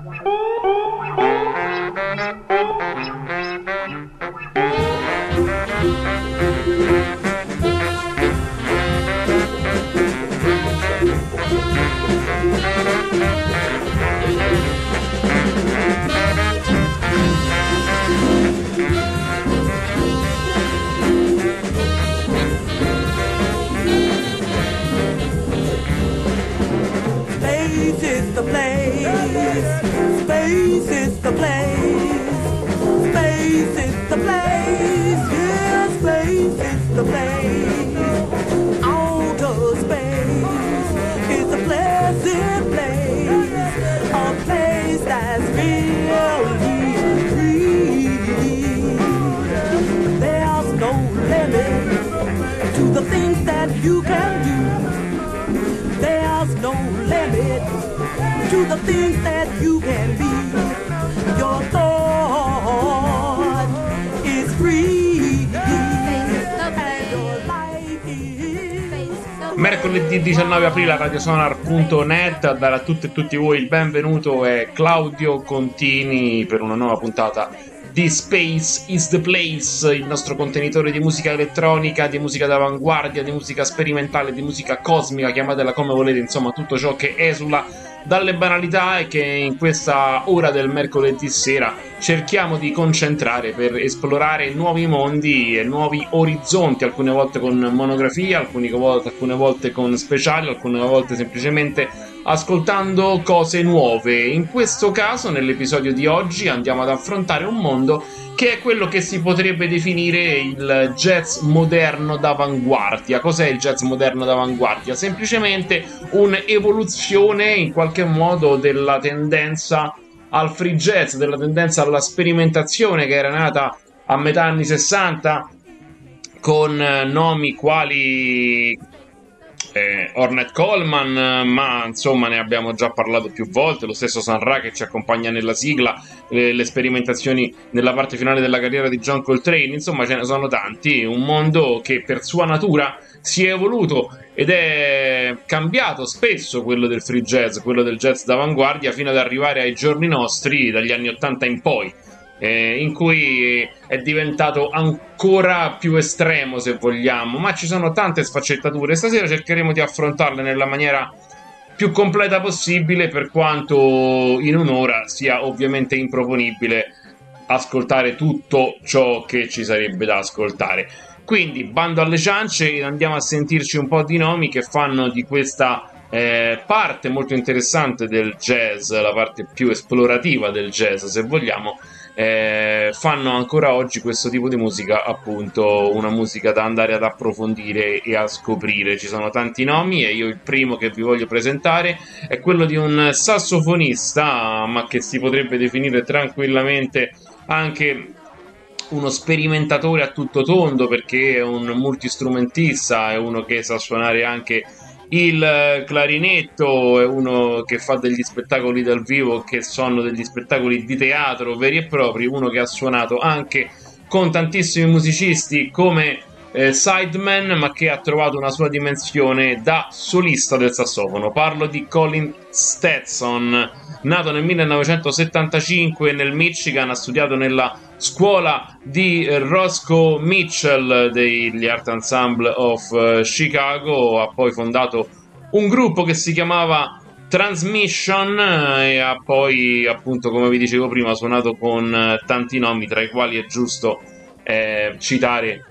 Space is the place. Space is the place. Space is the place. Yeah, space is the place. Outer space is a pleasant place. A place that's really free. There's no limit to the things that you can do. There's no limit to the things that you can be. Your thought is free and your life is Mercoledì 19 aprile a radiosonar.net. A dare a tutte e tutti voi il benvenuto è Claudio Contini per una nuova puntata di Space is the Place, il nostro contenitore di musica elettronica, di musica d'avanguardia, di musica sperimentale, di musica cosmica, chiamatela come volete, insomma tutto ciò che esula dalle banalità e che in questa ora del mercoledì sera cerchiamo di concentrare per esplorare nuovi mondi e nuovi orizzonti, alcune volte con monografia, alcune volte con speciali, alcune volte semplicemente ascoltando cose nuove. In questo caso, nell'episodio di oggi, andiamo ad affrontare un mondo che è quello che si potrebbe definire il jazz moderno d'avanguardia. Cos'è il jazz moderno d'avanguardia? Semplicemente un'evoluzione in qualche modo della tendenza al free jazz, della tendenza alla sperimentazione che era nata a metà anni 60 con nomi quali Ornette Coleman, ma insomma ne abbiamo già parlato più volte, lo stesso Sun Ra che ci accompagna nella sigla, le sperimentazioni nella parte finale della carriera di John Coltrane, insomma ce ne sono tanti, un mondo che per sua natura si è evoluto ed è cambiato spesso, quello del free jazz, quello del jazz d'avanguardia, fino ad arrivare ai giorni nostri, dagli anni 80 in poi, in cui è diventato ancora più estremo, se vogliamo, ma ci sono tante sfaccettature. Stasera cercheremo di affrontarle nella maniera più completa possibile, per quanto in un'ora sia ovviamente improponibile ascoltare tutto ciò che ci sarebbe da ascoltare. Quindi bando alle ciance, andiamo a sentirci un po' di nomi che fanno di questa parte molto interessante del jazz, la parte più esplorativa del jazz, se vogliamo. Fanno ancora oggi questo tipo di musica, appunto una musica da andare ad approfondire e a scoprire. Ci sono tanti nomi e io il primo che vi voglio presentare è quello di un sassofonista, ma che si potrebbe definire tranquillamente anche uno sperimentatore a tutto tondo, perché è un multistrumentista, è uno che sa suonare anche il clarinetto, è uno che fa degli spettacoli dal vivo che sono degli spettacoli di teatro veri e propri, uno che ha suonato anche con tantissimi musicisti come sideman, ma che ha trovato una sua dimensione da solista del sassofono. Parlo di Colin Stetson, nato nel 1975 nel Michigan, ha studiato nella scuola di Roscoe Mitchell degli Art Ensemble of Chicago, ha poi fondato un gruppo che si chiamava Transmission e ha poi, appunto, come vi dicevo prima, suonato con tanti nomi, tra i quali è giusto citare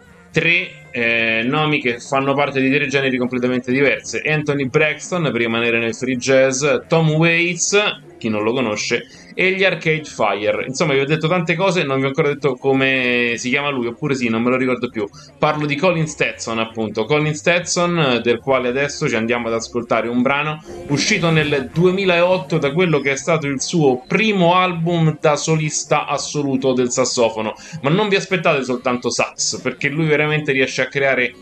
tre nomi che fanno parte di tre generi completamente diversi: Anthony Braxton, per rimanere nel free jazz, Tom Waits, chi non lo conosce, e gli Arcade Fire. Insomma, vi ho detto tante cose e non vi ho ancora detto come si chiama lui, oppure sì, non me lo ricordo più. Parlo di Colin Stetson, appunto. Colin Stetson, del quale adesso ci andiamo ad ascoltare un brano uscito nel 2008 da quello che è stato il suo primo album da solista assoluto del sassofono. Ma non vi aspettate soltanto sax, perché lui veramente riesce a creare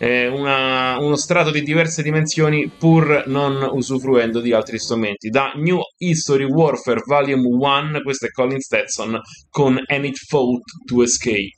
uno strato di diverse dimensioni pur non usufruendo di altri strumenti. Da New History Warfare Volume 1, questo è Colin Stetson con And It Fought to Escape.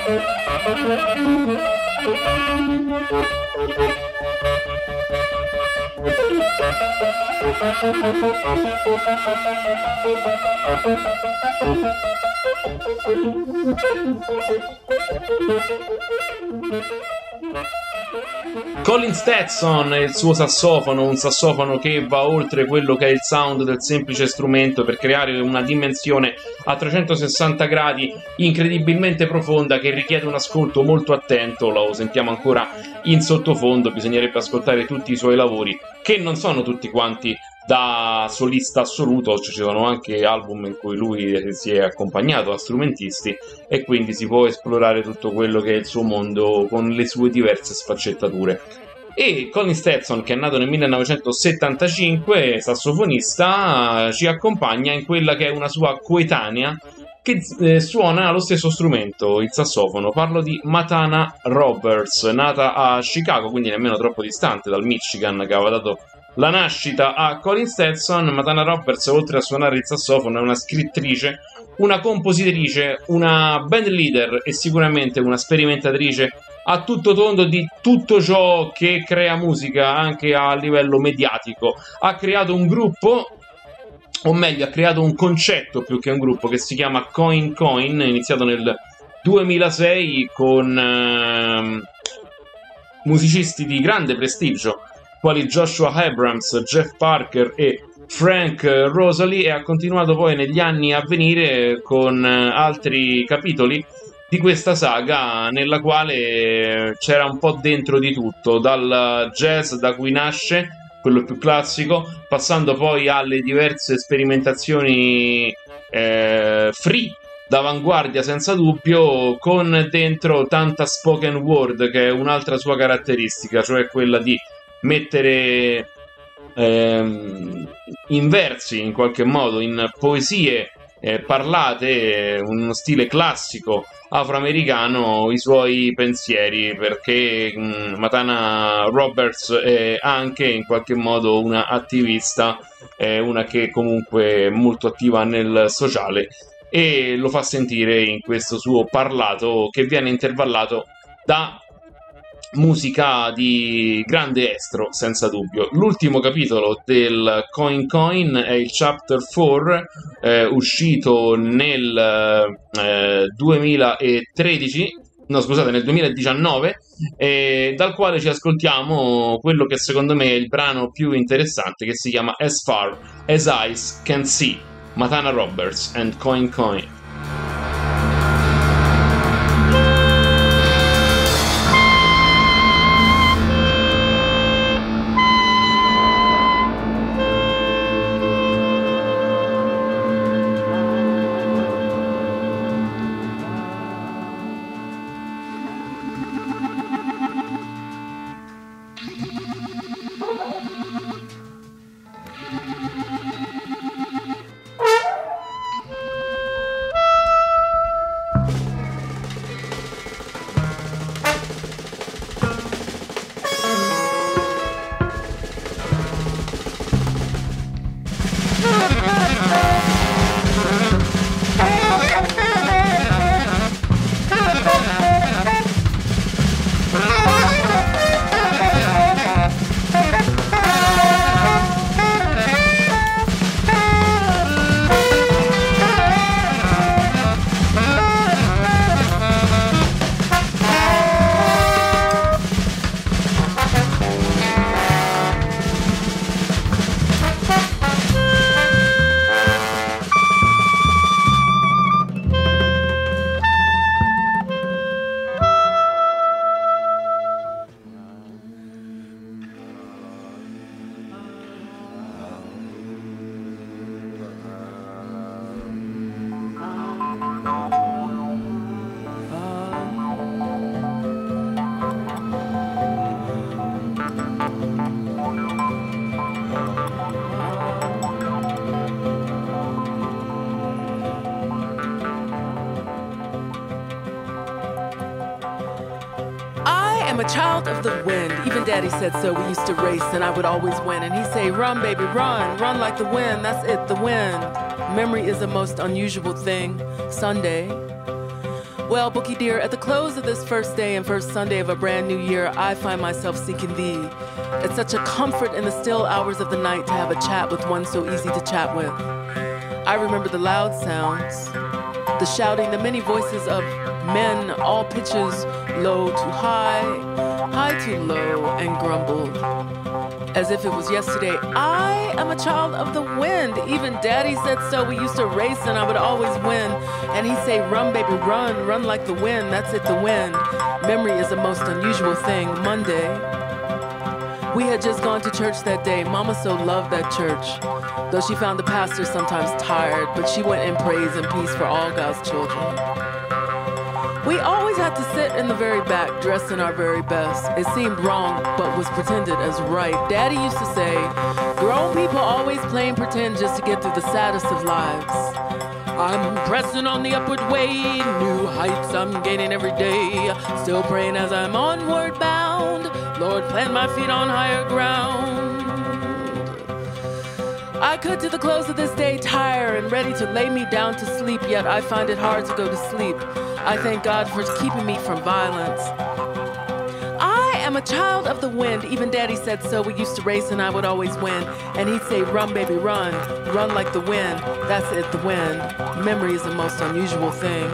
Colin Stetson e il suo sassofono, un sassofono che va oltre quello che è il sound del semplice strumento per creare una dimensione a 360 gradi incredibilmente profonda che richiede un ascolto molto attento. Lo sentiamo ancora in sottofondo, bisognerebbe ascoltare tutti i suoi lavori, che non sono tutti quanti da solista assoluto, ci sono anche album in cui lui si è accompagnato a strumentisti e quindi si può esplorare tutto quello che è il suo mondo con le sue diverse sfaccettature. E Colin Stetson, che è nato nel 1975, sassofonista, ci accompagna in quella che è una sua coetanea che suona lo stesso strumento, il sassofono. Parlo di Matana Roberts, nata a Chicago, quindi nemmeno troppo distante dal Michigan, che aveva dato la nascita a Colin Stetson. Matana Roberts, oltre a suonare il sassofono, è una scrittrice, una compositrice, una band leader e sicuramente una sperimentatrice a tutto tondo di tutto ciò che crea musica anche a livello mediatico. Ha creato un gruppo, o meglio ha creato un concetto più che un gruppo, che si chiama Coin Coin, iniziato nel 2006 con musicisti di grande prestigio quali Joshua Abrams, Jeff Parker e Frank Rosalie, e ha continuato poi negli anni a venire con altri capitoli di questa saga nella quale c'era un po' dentro di tutto, dal jazz da cui nasce, quello più classico, passando poi alle diverse sperimentazioni free, d'avanguardia senza dubbio, con dentro tanta spoken word, che è un'altra sua caratteristica, cioè quella di mettere in versi, in qualche modo, in poesie parlate, uno stile classico afroamericano, i suoi pensieri, perché Matana Roberts è anche in qualche modo una attivista, una che comunque è molto attiva nel sociale, e lo fa sentire in questo suo parlato che viene intervallato da musica di grande estro, senza dubbio. L'ultimo capitolo del Coin Coin è il Chapter 4, uscito nel 2013, no scusate, nel 2019, dal quale ci ascoltiamo quello che secondo me è il brano più interessante, che si chiama As Far As Eyes Can See, Matana Roberts and Coin Coin. I'm a child of the wind. Even Daddy said so. We used to race and I would always win. And he'd say, run, baby, run. Run like the wind. That's it, the wind. Memory is a most unusual thing. Sunday. Well, Bookie dear, at the close of this first day and first Sunday of a brand new year, I find myself seeking thee. It's such a comfort in the still hours of the night to have a chat with one so easy to chat with. I remember the loud sounds, the shouting, the many voices of men, all pitches, low to high, high to low, and grumbled. As if it was yesterday, I am a child of the wind. Even Daddy said so. We used to race and I would always win. And he'd say, run, baby, run, run like the wind. That's it, the wind. Memory is the most unusual thing. Monday. We had just gone to church that day. Mama so loved that church. Though she found the pastor sometimes tired, but she went in praise and peace for all God's children. We always had to sit in the very back, dressed in our very best. It seemed wrong, but was pretended as right. Daddy used to say, grown people always playing pretend just to get through the saddest of lives. I'm pressing on the upward way, new heights I'm gaining every day. Still praying as I'm onward bound. Lord, plant my feet on higher ground. I could to the close of this day tire and ready to lay me down to sleep, yet I find it hard to go to sleep. I thank God for keeping me from violence. I am a child of the wind. Even Daddy said so. We used to race and I would always win. And he'd say, run, baby, run. Run like the wind. That's it, the wind. Memory is the most unusual thing.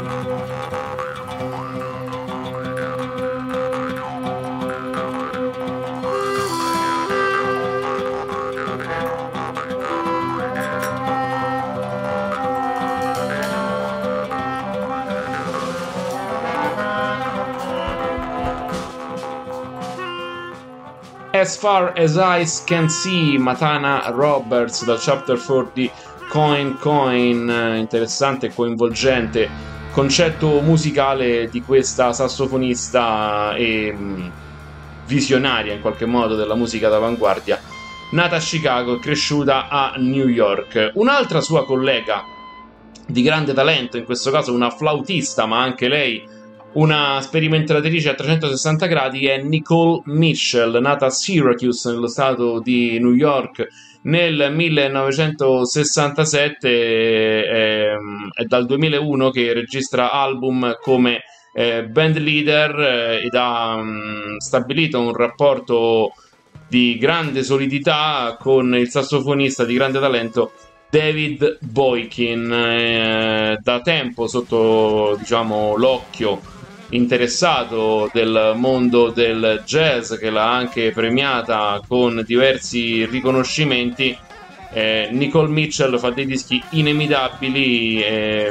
As Far As Eyes Can See, Matana Roberts dal Chapter 4 di Coin Coin, interessante e coinvolgente concetto musicale di questa sassofonista e visionaria in qualche modo della musica d'avanguardia, nata a Chicago e cresciuta a New York. Un'altra sua collega di grande talento, in questo caso una flautista ma anche lei una sperimentatrice a 360 gradi, è Nicole Mitchell, nata a Syracuse nello stato di New York nel 1967. È dal 2001 che registra album come band leader ed ha stabilito un rapporto di grande solidità con il sassofonista di grande talento David Boykin, da tempo sotto, diciamo, l'occhio interessato del mondo del jazz, che l'ha anche premiata con diversi riconoscimenti. Nicole Mitchell fa dei dischi inimitabili,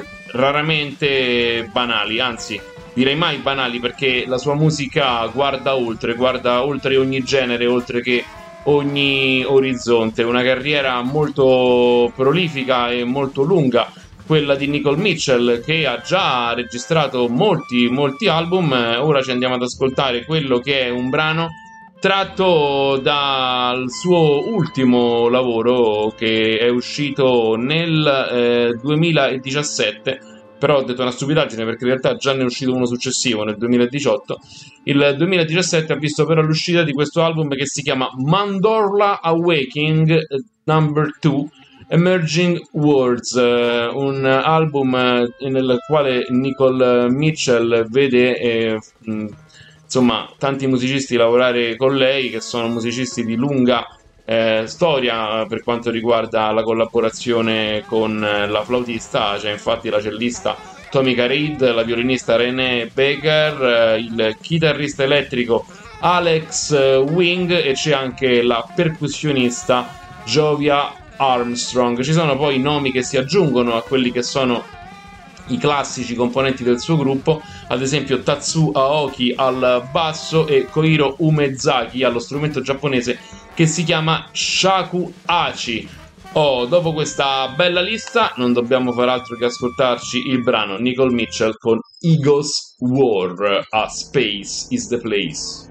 raramente banali, anzi direi mai banali, perché la sua musica guarda oltre ogni genere, oltre che ogni orizzonte. Una carriera molto prolifica e molto lunga, quella di Nicole Mitchell, che ha già registrato molti album. Ora ci andiamo ad ascoltare quello che è un brano tratto dal suo ultimo lavoro, che è uscito nel 2017, però ho detto una stupidaggine perché in realtà già ne è uscito uno successivo nel 2018. Il 2017 ha visto però l'uscita di questo album che si chiama Mandorla Awakening Number 2 Emerging Words, un album nel quale Nicole Mitchell vede insomma tanti musicisti lavorare con lei, che sono musicisti di lunga storia per quanto riguarda la collaborazione con la flautista. C'è infatti la cellista Tomica Reid, la violinista Renee Baker, il chitarrista elettrico Alex Wing e c'è anche la percussionista Jovia Armstrong. Ci sono poi nomi che si aggiungono a quelli che sono i classici componenti del suo gruppo, ad esempio Tatsu Aoki al basso e Koiro Umezaki allo strumento giapponese che si chiama shakuhachi. Dopo questa bella lista non dobbiamo far altro che ascoltarci il brano Nicole Mitchell con Ego's War, a Space is the Place.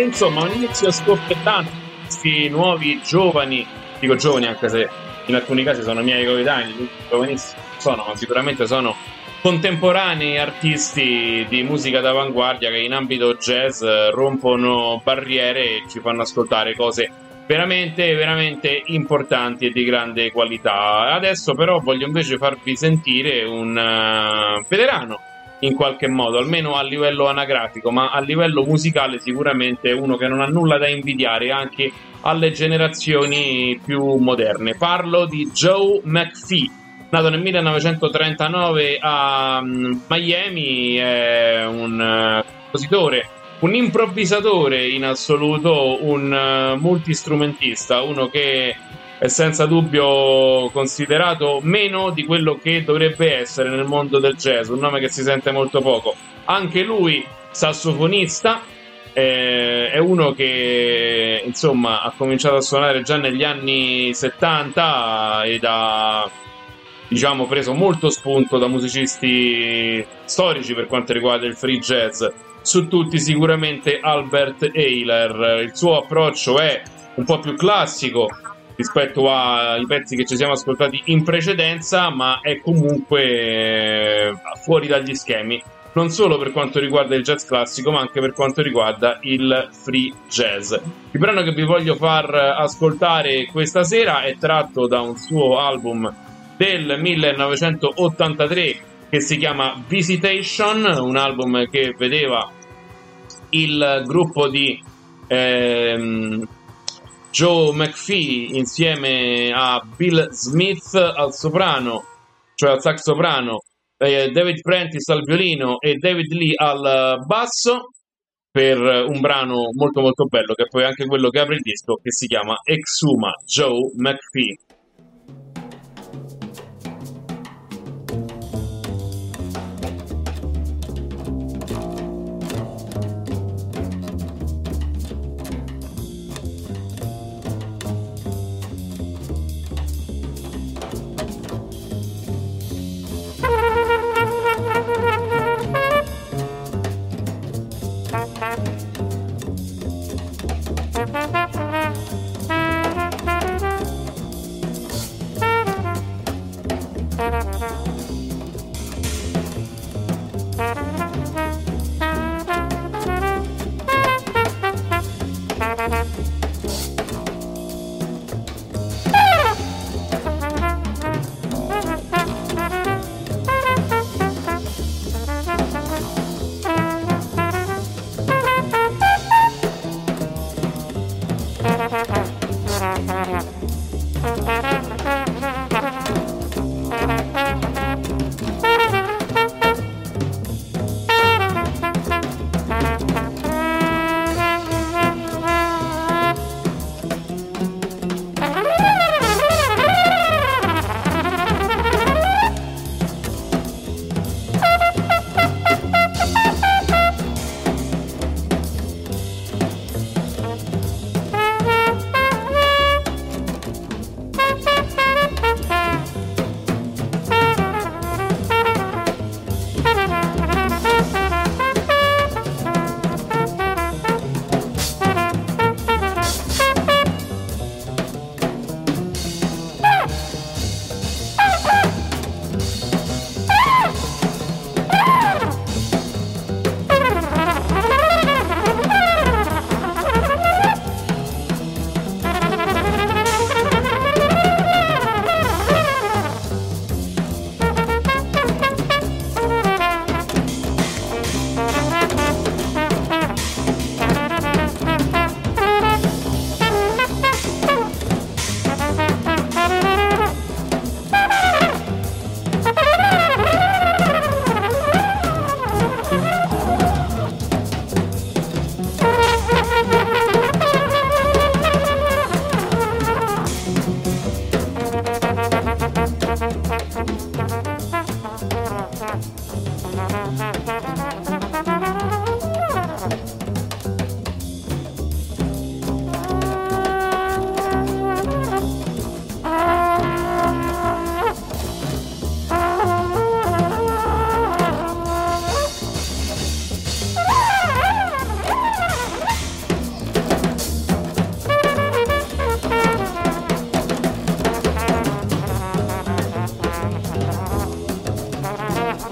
insomma un inizio scoppiettante, questi nuovi giovani, dico giovani anche se in alcuni casi sono miei coetanei, giovanissimi sono, ma sicuramente sono contemporanei artisti di musica d'avanguardia che in ambito jazz rompono barriere e ci fanno ascoltare cose veramente, veramente importanti e di grande qualità. Adesso però voglio invece farvi sentire un veterano, in qualche modo, almeno a livello anagrafico, ma a livello musicale sicuramente uno che non ha nulla da invidiare anche alle generazioni più moderne. Parlo di Joe McPhee, nato nel 1939 a Miami, è un compositore, un improvvisatore in assoluto, un multistrumentista, uno che è senza dubbio considerato meno di quello che dovrebbe essere nel mondo del jazz, un nome che si sente molto poco. Anche lui sassofonista, è uno che insomma ha cominciato a suonare già negli anni 70 ed ha, diciamo, preso molto spunto da musicisti storici per quanto riguarda il free jazz, su tutti sicuramente Albert Ayler. Il suo approccio è un po' più classico rispetto ai pezzi che ci siamo ascoltati in precedenza, ma è comunque fuori dagli schemi, non solo per quanto riguarda il jazz classico, ma anche per quanto riguarda il free jazz. Il brano che vi voglio far ascoltare questa sera è tratto da un suo album del 1983 che si chiama Visitation, un album che vedeva il gruppo di Joe McPhee insieme a Bill Smith al soprano, cioè al sax soprano, David Prentice al violino e David Lee al basso, per un brano molto molto bello che è poi anche quello che apre il disco, che si chiama Exuma, Joe McPhee.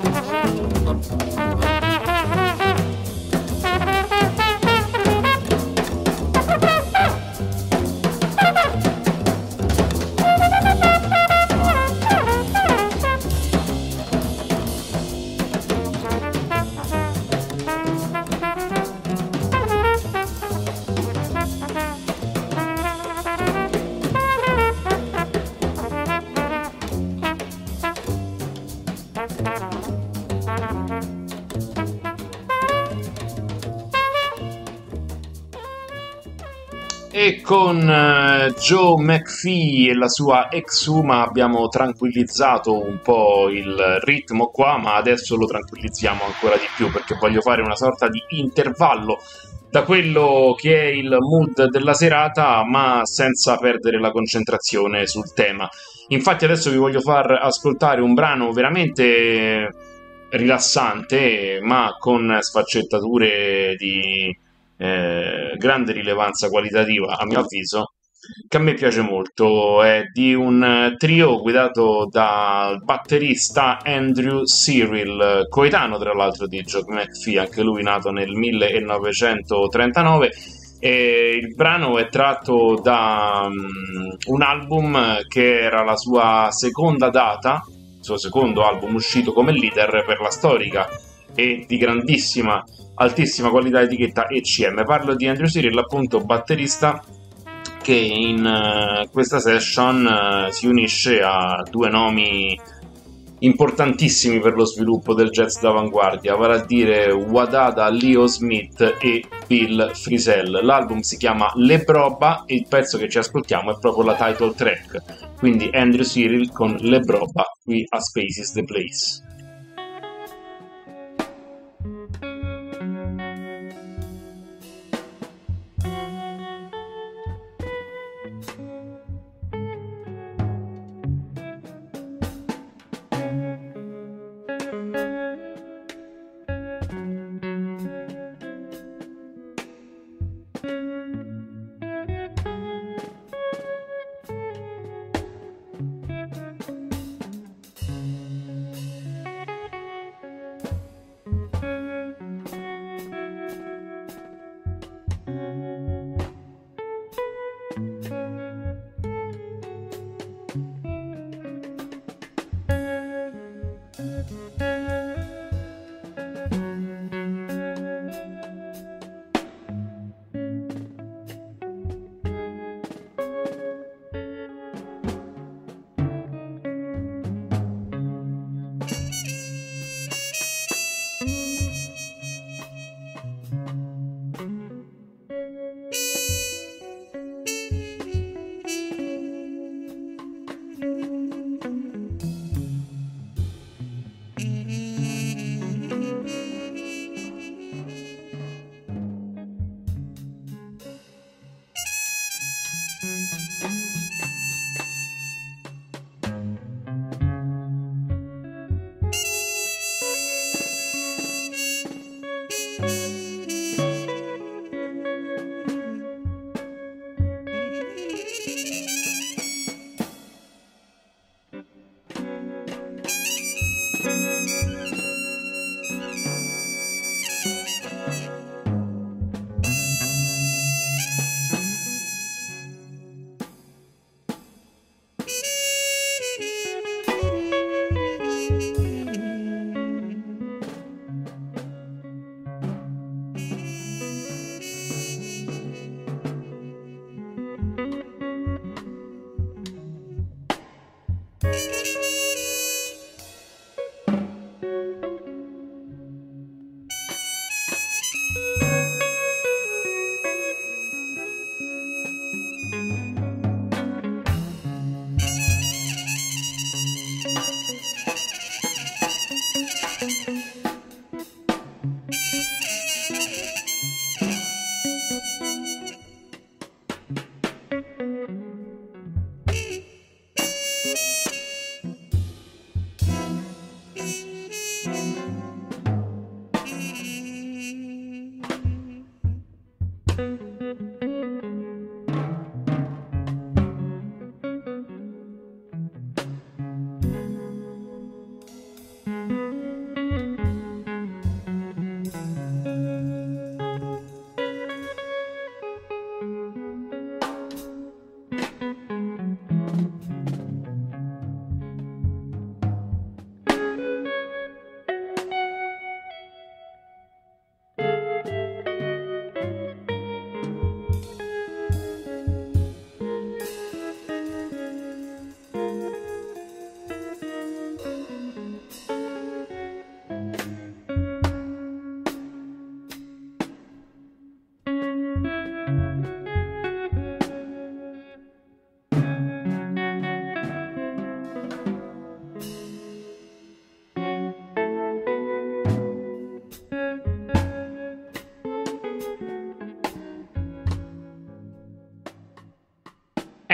E con Joe McPhee e la sua Exuma abbiamo tranquillizzato un po' il ritmo qua, ma adesso lo tranquillizziamo ancora di più perché voglio fare una sorta di intervallo da quello che è il mood della serata, ma senza perdere la concentrazione sul tema. Infatti adesso vi voglio far ascoltare un brano veramente rilassante, ma con sfaccettature di grande rilevanza qualitativa, a mio avviso, che a me piace molto. È di un trio guidato dal batterista Andrew Cyril, coetaneo tra l'altro di Joe McPhee, anche lui nato nel 1939. E il brano è tratto da un album che era la sua seconda data, il suo secondo album uscito come leader per la storica e di altissima qualità etichetta ECM. Parlo di Andrew Cyril, appunto batterista, che in questa session si unisce a due nomi importantissimi per lo sviluppo del jazz d'avanguardia, vale a dire Wadada Leo Smith e Bill Frisell. L'album si chiama Le Broba e il pezzo che ci ascoltiamo è proprio la title track, quindi Andrew Cyril con Le Broba qui a Space is the Place.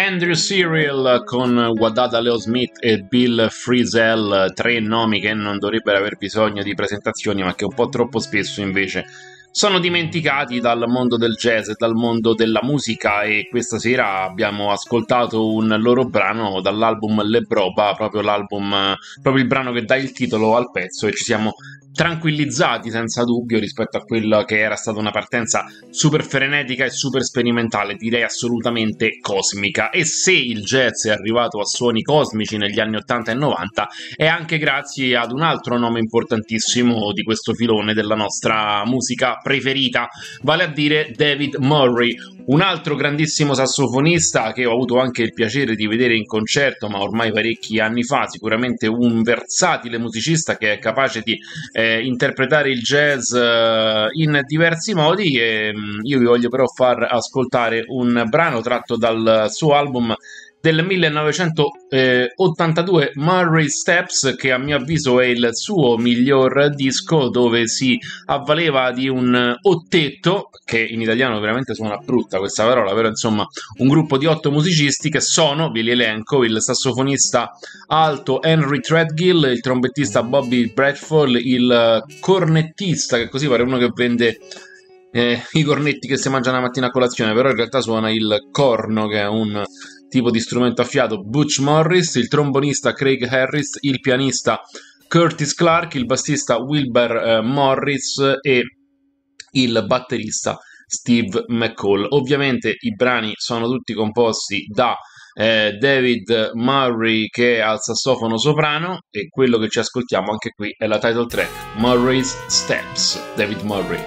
Andrew Cyril con Wadada Leo Smith e Bill Frisell, tre nomi che non dovrebbero aver bisogno di presentazioni, ma che un po' troppo spesso invece sono dimenticati dal mondo del jazz e dal mondo della musica, e questa sera abbiamo ascoltato un loro brano dall'album Le Broba, proprio il brano che dà il titolo al pezzo, e ci siamo tranquillizzati senza dubbio rispetto a quella che era stata una partenza super frenetica e super sperimentale, direi assolutamente cosmica. E se il jazz è arrivato a suoni cosmici negli anni 80 e 90 è anche grazie ad un altro nome importantissimo di questo filone della nostra musica preferita, vale a dire David Murray, un altro grandissimo sassofonista che ho avuto anche il piacere di vedere in concerto, ma ormai parecchi anni fa. Sicuramente un versatile musicista che è capace di interpretare il jazz in diversi modi, e io vi voglio però far ascoltare un brano tratto dal suo album del 1982, Murray Steps, che a mio avviso è il suo miglior disco, dove si avvaleva di un ottetto, che in italiano veramente suona brutta questa parola, però insomma un gruppo di 8 musicisti che sono, ve li elenco: il sassofonista alto Henry Threadgill, il trombettista Bobby Bradford, il cornettista, che così pare uno che vende i cornetti che si mangiano la mattina a colazione, però in realtà suona il corno, che è un tipo di strumento a fiato, Butch Morris, il trombonista Craig Harris, il pianista Curtis Clark, il bassista Wilbur Morris e il batterista Steve McCall. Ovviamente i brani sono tutti composti da David Murray, che è al sassofono soprano, e quello che ci ascoltiamo anche qui è la title track, Murray's Steps, David Murray.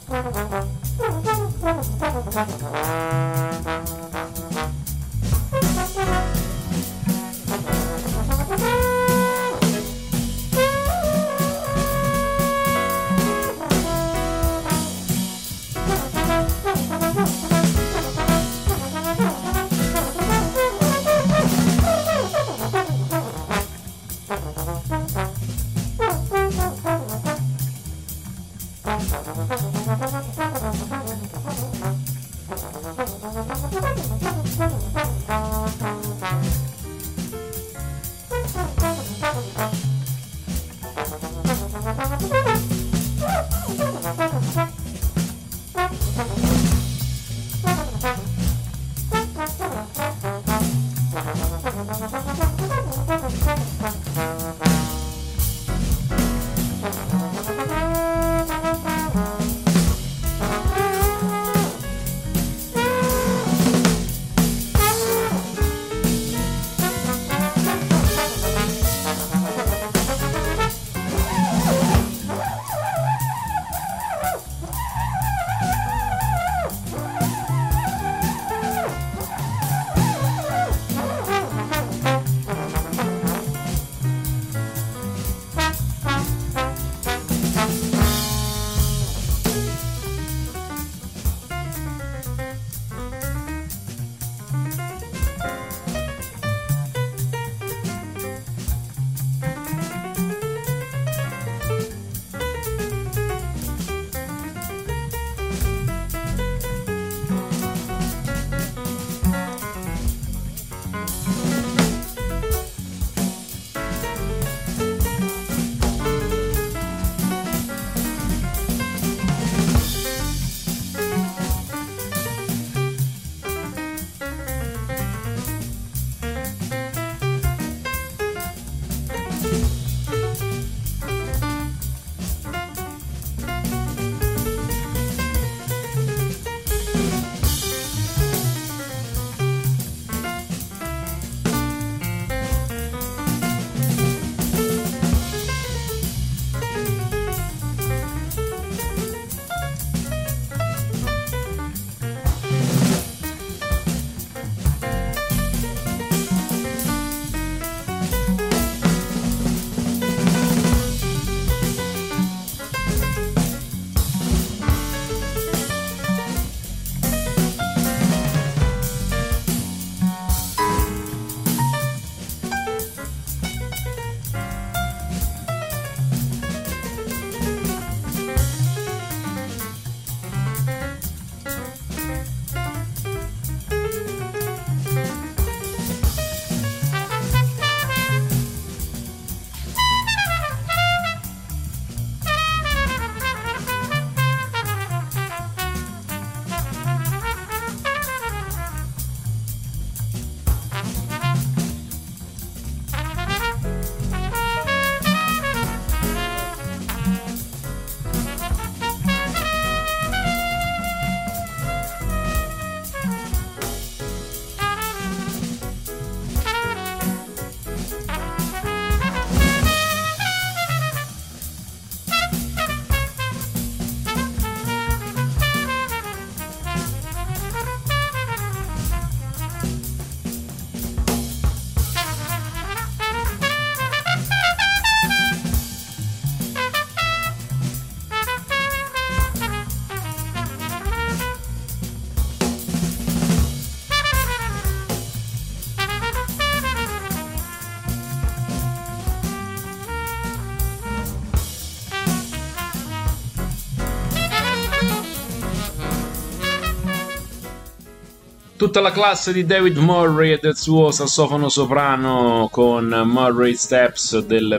Tutta la classe di David Murray e del suo sassofono soprano con Murray Steps del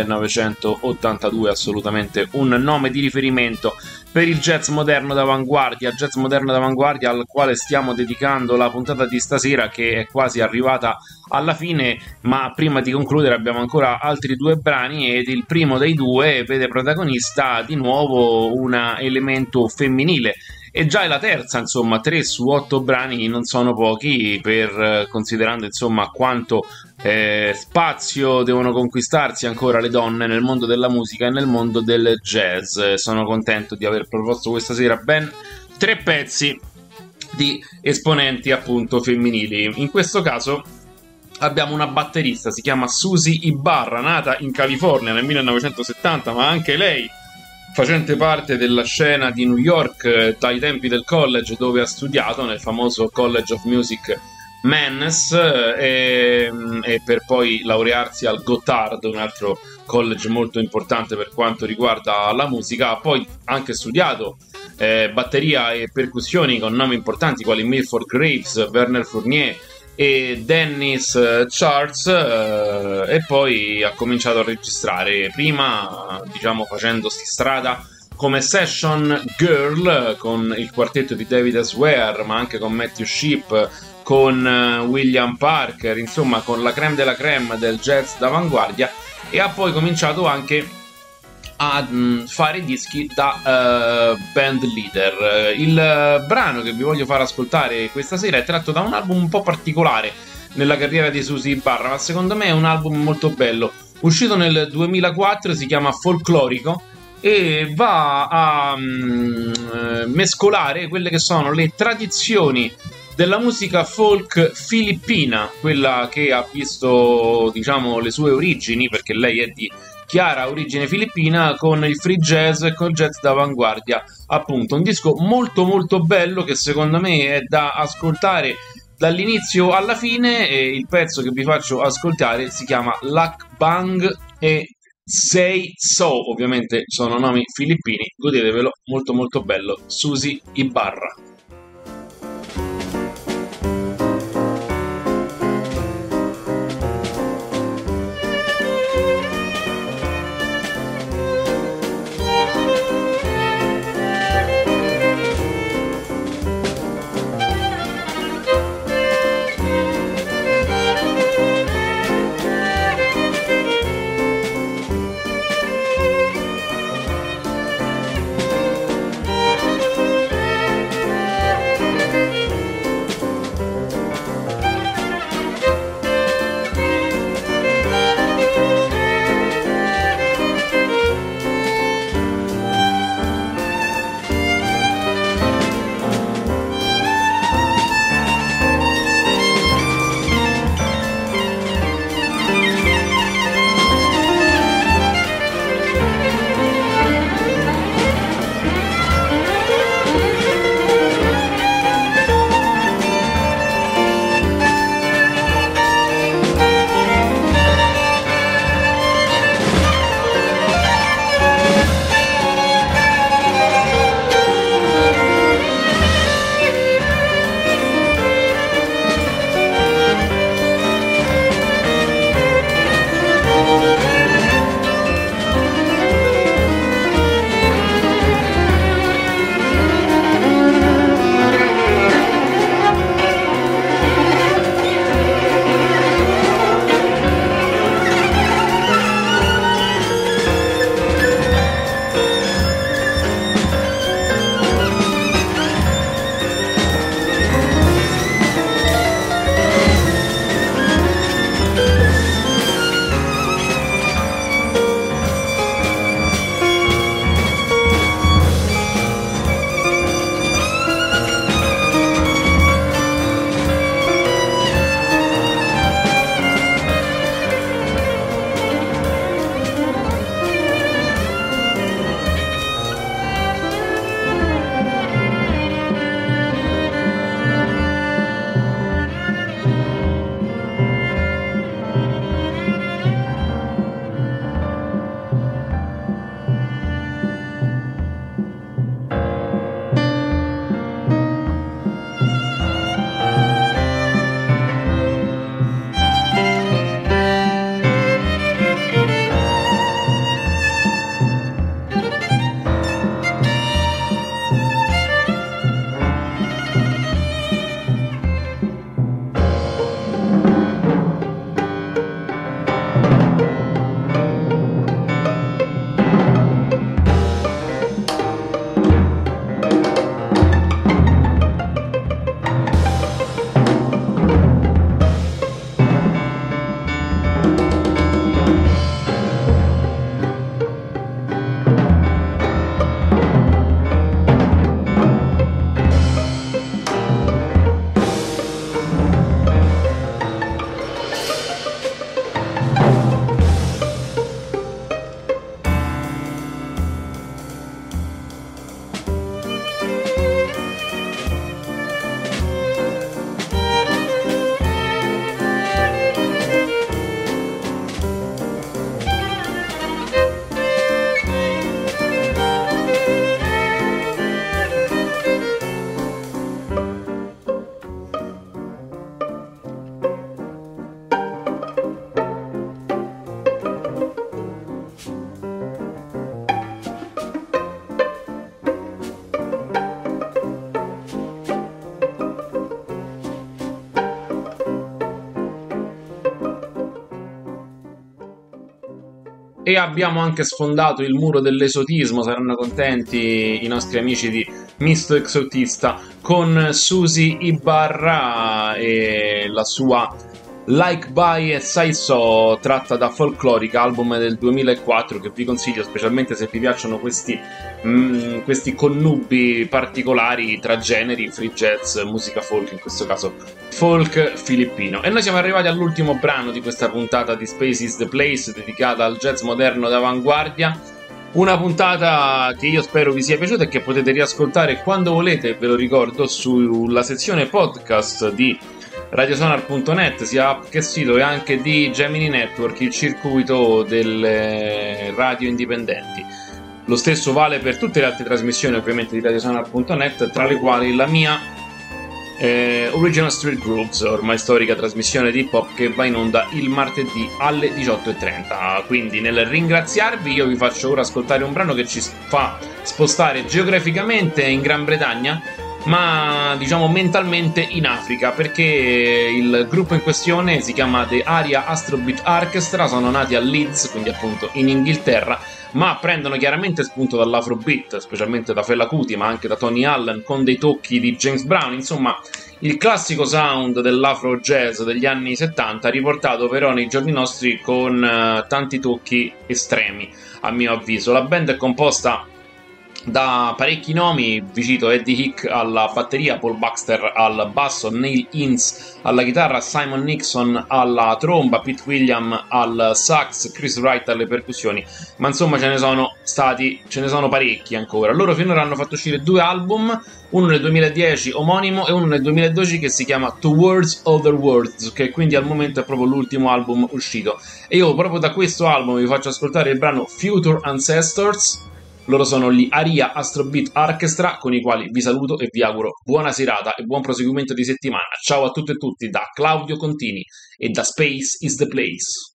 1982, assolutamente un nome di riferimento per il jazz moderno d'avanguardia al quale stiamo dedicando la puntata di stasera, che è quasi arrivata alla fine, ma prima di concludere abbiamo ancora altri due brani ed il primo dei due vede protagonista di nuovo un elemento femminile. e già è la terza, insomma, 3 su 8 brani non sono pochi, per considerando insomma quanto spazio devono conquistarsi ancora le donne nel mondo della musica e nel mondo del jazz. Sono contento di aver proposto questa sera ben 3 pezzi di esponenti appunto femminili. In questo caso abbiamo una batterista, si chiama Susie Ibarra, nata in California nel 1970, ma anche lei facente parte della scena di New York dai tempi del college, dove ha studiato nel famoso College of Music Mannes, e per poi laurearsi al Goddard, un altro college molto importante per quanto riguarda la musica. Ha poi anche studiato batteria e percussioni con nomi importanti quali Milford Graves, Werner Fournier e Dennis Charles, e poi ha cominciato a registrare, prima diciamo facendosi strada come session girl con il quartetto di David S. Ware, ma anche con Matthew Shipp, con William Parker, insomma con la crème de la crème del jazz d'avanguardia, e ha poi cominciato anche a fare dischi da band leader. Il brano che vi voglio far ascoltare questa sera è tratto da un album un po' particolare nella carriera di Susie Ibarra, ma secondo me è un album molto bello, uscito nel 2004, si chiama Folklorico e va a mescolare quelle che sono le tradizioni della musica folk filippina, quella che ha visto diciamo le sue origini, perché lei è di chiara origine filippina, con il free jazz e col jazz d'avanguardia. Appunto un disco molto molto bello che secondo me è da ascoltare dall'inizio alla fine, e il pezzo che vi faccio ascoltare si chiama Lak Bang e Say So, ovviamente sono nomi filippini, godetevelo, molto molto bello. Susie Ibarra. E abbiamo anche sfondato il muro dell'esotismo, saranno contenti i nostri amici di Misto Exotista, con Susi Ibarra e la sua Like By e Sai So, tratta da Folklorica, album del 2004 che vi consiglio, specialmente se vi piacciono questi connubi particolari tra generi, free jazz, musica folk, in questo caso folk filippino. E noi siamo arrivati all'ultimo brano di questa puntata di Space is the Place, dedicata al jazz moderno d'avanguardia. Una puntata che io spero vi sia piaciuta e che potete riascoltare quando volete, ve lo ricordo, sulla sezione podcast di radiosonar.net, sia app che sito, e anche di Gemini Network, il circuito delle radio indipendenti. Lo stesso vale per tutte le altre trasmissioni, ovviamente, di radiosonar.net, tra le quali la mia Original Street Grooves, ormai storica trasmissione di hip hop che va in onda il martedì alle 18:30. Quindi, nel ringraziarvi, io vi faccio ora ascoltare un brano che ci fa spostare geograficamente in Gran Bretagna, ma diciamo mentalmente in Africa, perché il gruppo in questione si chiama The Aria Astrobeat Orchestra, sono nati a Leeds, quindi appunto in Inghilterra, ma prendono chiaramente spunto dall'Afrobeat, specialmente da Fela Kuti, ma anche da Tony Allen, con dei tocchi di James Brown, insomma il classico sound dell'Afro Jazz degli anni 70, riportato però nei giorni nostri con tanti tocchi estremi, a mio avviso. La band è composta da parecchi nomi, vi cito Eddie Hick alla batteria, Paul Baxter al basso, Neil Ince alla chitarra, Simon Nixon alla tromba, Pete William al sax, Chris Wright alle percussioni, ma insomma ce ne sono parecchi ancora. Loro finora hanno fatto uscire 2 album, uno nel 2010 omonimo e uno nel 2012 che si chiama Towards Other Worlds, che quindi al momento è proprio l'ultimo album uscito, e io proprio da questo album vi faccio ascoltare il brano Future Ancestors. Loro sono gli Aria Astrobeat Orchestra, con i quali vi saluto e vi auguro buona serata e buon proseguimento di settimana. Ciao a tutte e tutti da Claudio Contini e da Space is the Place.